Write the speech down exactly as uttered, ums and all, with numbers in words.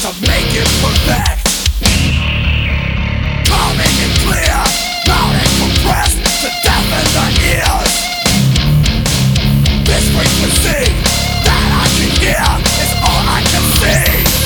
to make it perfect. Calming and clear, loud and compressed, to deafen